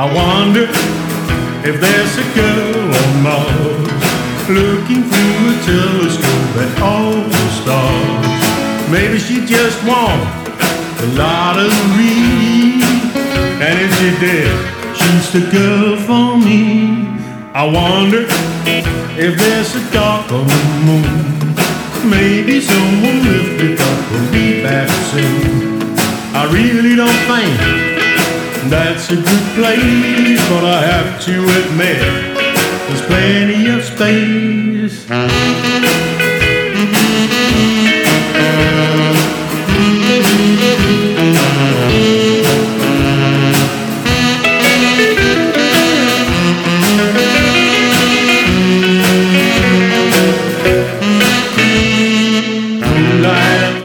I wonder if there's a girl on Mars looking through a telescope at all the stars. Maybe she just won the lottery, and if she did, she's the girl for me. I wonder if there's a dark on the moon. Maybe someone lifted up will be back soon. I really don't think that's a good place, but I have to admit there's plenty of space.